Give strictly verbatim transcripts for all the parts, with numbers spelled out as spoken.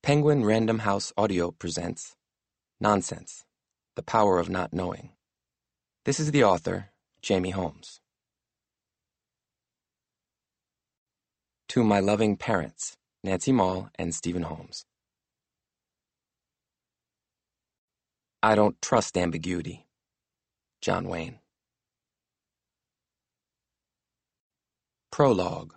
Penguin Random House Audio presents Nonsense, The Power of Not Knowing. This is the author, Jamie Holmes. To My Loving Parents, Nancy Mall and Stephen Holmes. I don't trust ambiguity. John Wayne. Prologue.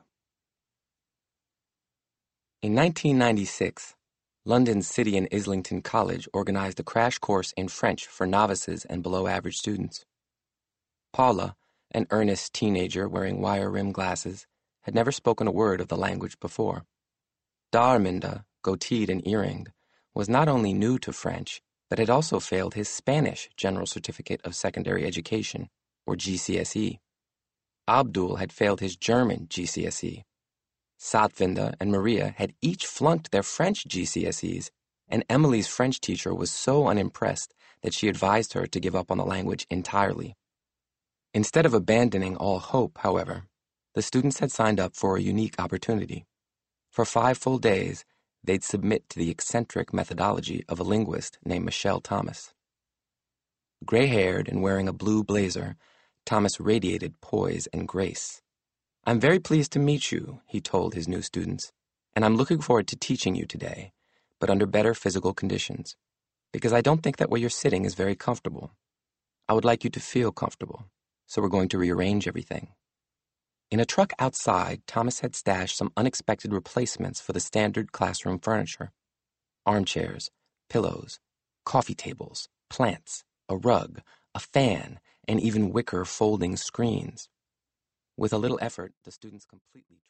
In nineteen ninety-six, London's City and Islington College organized a crash course in French for novices and below-average students. Paula, an earnest teenager wearing wire-rimmed glasses, had never spoken a word of the language before. Darminda, goateed and earringed, was not only new to French, but had also failed his Spanish General Certificate of Secondary Education, or G C S E. Abdul had failed his German G C S E. Satvinda and Maria had each flunked their French G C S Es, and Emily's French teacher was so unimpressed that she advised her to give up on the language entirely. Instead of abandoning all hope, however, the students had signed up for a unique opportunity. For five full days, they'd submit to the eccentric methodology of a linguist named Michelle Thomas. Gray-haired and wearing a blue blazer, Thomas radiated poise and grace. "I'm very pleased to meet you," he told his new students, "and I'm looking forward to teaching you today, but under better physical conditions, because I don't think that where you're sitting is very comfortable. I would like you to feel comfortable, so we're going to rearrange everything." In a truck outside, Thomas had stashed some unexpected replacements for the standard classroom furniture: armchairs, pillows, coffee tables, plants, a rug, a fan, and even wicker folding screens. With a little effort, the students completely